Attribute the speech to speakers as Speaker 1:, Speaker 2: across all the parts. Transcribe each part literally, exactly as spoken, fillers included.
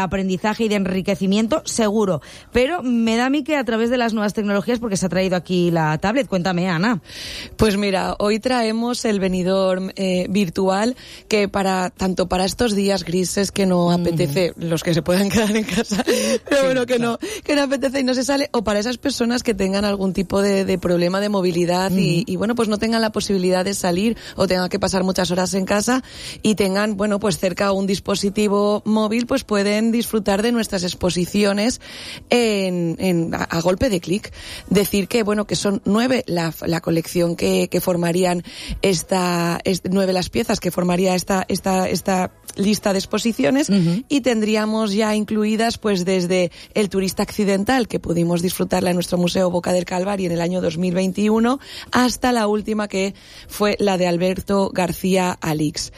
Speaker 1: aprendizaje y de enriquecimiento, seguro. Pero me da a mí que a través de las nuevas tecnologías, porque se ha traído aquí la tablet. Cuéntame, Ana.
Speaker 2: Pues mira, hoy traemos el venidor eh, virtual que para tanto para estos días grises que no apetece, mm. los que se puedan quedar en casa, pero sí, bueno, que claro. no que no apetece y no se sale, o para esas personas que tengan algún tipo de, de problema de movilidad mm. y, y bueno, pues no tengan la posibilidad de salir o tengan que pasar muchas horas en casa y tengan, bueno, pues cerca un dispositivo móvil, pues pueden disfrutar de nuestras exposiciones en, en a, a golpe de clic. Decir que, bueno, que son nueve la, la colección que, que formarían esta, este, nueve las piezas que formaría esta, esta, esta lista de exposiciones uh-huh. y tendríamos ya incluidas pues desde El turista accidental, que pudimos disfrutarla en nuestro Museo Boca del Calvario en el año dos mil veintiuno, hasta la última que fue la de Alberto García Alix.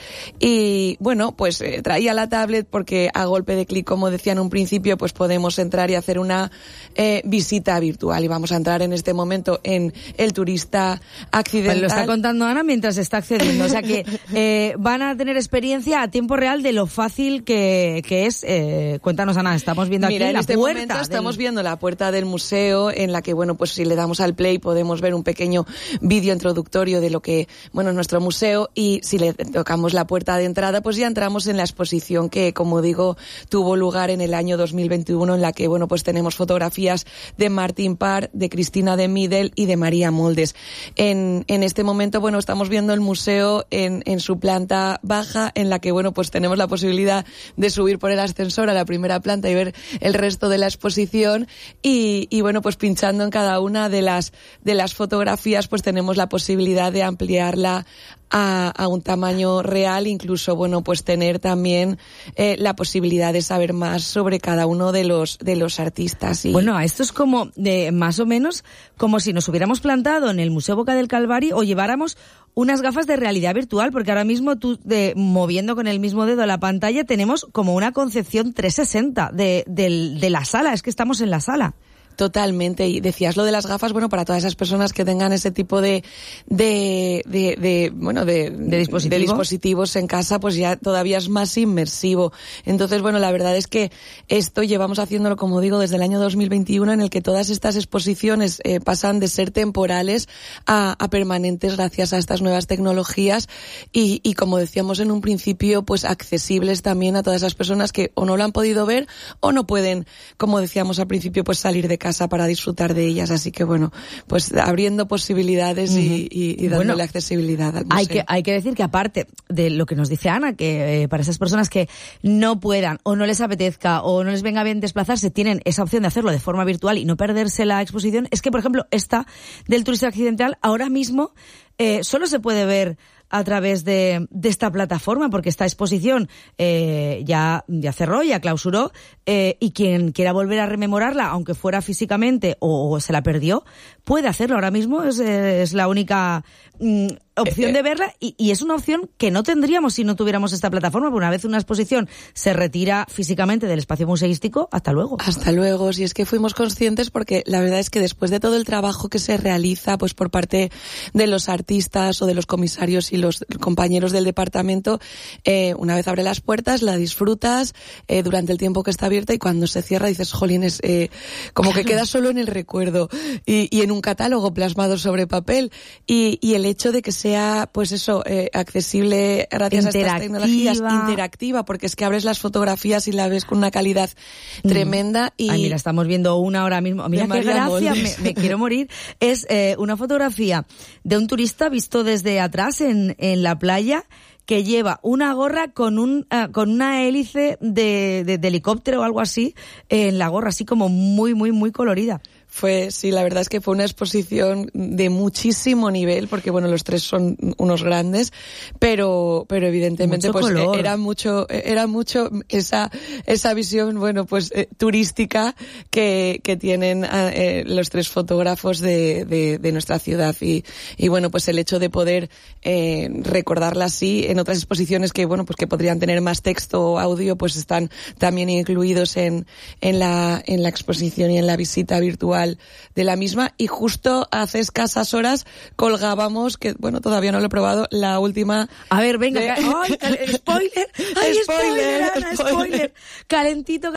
Speaker 2: Y bueno, pues eh, traía la tablet porque a golpe de clic, como decía en un principio, pues podemos entrar y hacer una eh, visita virtual y vamos a entrar en este momento en El turista accidental.
Speaker 1: Pues lo está contando Ana mientras está accediendo, o sea que eh, van a tener experiencia a tiempo real de lo fácil que, que es. Eh, cuéntanos, Ana, estamos viendo
Speaker 2: Mira,
Speaker 1: aquí
Speaker 2: en
Speaker 1: la
Speaker 2: este
Speaker 1: puerta.
Speaker 2: Momento
Speaker 1: del...
Speaker 2: Estamos viendo la puerta del museo en la que, bueno, pues si le damos al play podemos ver un pequeño vídeo introductorio de lo que, bueno, es nuestro museo, y si le tocamos la puerta de entrada, pues ya entramos en la exposición que, como digo, tuvo lugar en el año dos mil veintiuno, en la que, bueno, pues tenemos fotografías de Martín Parr, de Cristina de Midel y de María Moldes. En, en este momento, bueno, estamos viendo el museo en, en su planta baja, en la que, bueno, pues tenemos la posibilidad de subir por el ascensor a la primera planta y ver el resto de la exposición y, y bueno, pues pinchando en cada una de las, de las fotografías, pues tenemos la posibilidad de ampliarla a, a un tamaño real, incluso, bueno, pues tener también eh, la posibilidad de saber más sobre cada uno de los, de los artistas. Y...
Speaker 1: Bueno, esto es como, de más o menos, como si nos hubiéramos plantado en el Museo Boca del Calvario o lleváramos unas gafas de realidad virtual, porque ahora mismo tú, de, moviendo con el mismo dedo la pantalla, tenemos como una concepción trescientos sesenta de, de, de la sala, es que estamos en la sala.
Speaker 2: Totalmente. Y decías lo de las gafas, bueno, para todas esas personas que tengan ese tipo de, de, de, de bueno, de,
Speaker 1: ¿De, dispositivo?
Speaker 2: de dispositivos en casa, pues ya todavía es más inmersivo. Entonces, bueno, la verdad es que esto llevamos haciéndolo, como digo, desde el año dos mil veintiuno, en el que todas estas exposiciones eh, pasan de ser temporales a, a permanentes gracias a estas nuevas tecnologías y, y, como decíamos en un principio, pues accesibles también a todas esas personas que o no lo han podido ver o no pueden, como decíamos al principio, pues salir de casa para disfrutar de ellas, así que bueno, pues abriendo posibilidades uh-huh. y, y, y dándole bueno, accesibilidad al museo.
Speaker 1: Hay que, hay que decir que aparte de lo que nos dice Ana, que eh, para esas personas que no puedan o no les apetezca o no les venga bien desplazarse, tienen esa opción de hacerlo de forma virtual y no perderse la exposición, es que, por ejemplo, esta del turista accidental ahora mismo eh, solo se puede ver a través de, de esta plataforma, porque esta exposición eh, ya, ya cerró, ya clausuró, eh, y quien quiera volver a rememorarla, aunque fuera físicamente o, o se la perdió, puede hacerlo. Ahora mismo es, es la única mm, opción de verla y, y es una opción que no tendríamos si no tuviéramos esta plataforma, porque una vez una exposición se retira físicamente del espacio museístico, hasta luego.
Speaker 2: Hasta luego. Si es que fuimos conscientes, porque la verdad es que después de todo el trabajo que se realiza pues por parte de los artistas o de los comisarios y los compañeros del departamento, eh, una vez abre las puertas, la disfrutas eh, durante el tiempo que está abierta y cuando se cierra dices, jolines, eh, como que queda solo en el recuerdo y, y en un catálogo plasmado sobre papel y, y el hecho de que sea, pues eso, eh, accesible gracias a estas tecnologías, interactiva, porque es que abres las fotografías y la ves con una calidad mm. tremenda. Y
Speaker 1: Ay, mira, estamos viendo una ahora mismo. Mira qué gracia, me, me quiero morir. Es eh, una fotografía de un turista visto desde atrás en, en la playa, que lleva una gorra con un uh, con una hélice de, de, de helicóptero o algo así en la gorra, así como muy, muy, muy colorida.
Speaker 2: Fue, sí, la verdad es que fue una exposición de muchísimo nivel, porque bueno, los tres son unos grandes, pero, pero evidentemente
Speaker 1: mucho
Speaker 2: pues
Speaker 1: color.
Speaker 2: era mucho, era mucho esa, esa visión, bueno, pues eh, turística que, que tienen eh, los tres fotógrafos de, de, de nuestra ciudad y, y bueno, pues el hecho de poder eh, recordarla así en otras exposiciones que bueno, pues que podrían tener más texto o audio, pues están también incluidos en, en la, en la exposición y en la visita virtual de la misma. Y justo hace escasas horas colgábamos, que bueno, todavía no lo he probado, la última...
Speaker 1: A ver, venga,
Speaker 2: de...
Speaker 1: ¡ay, spoiler! ¡Ay, spoiler!
Speaker 2: spoiler,
Speaker 1: Ana, spoiler! Calentito.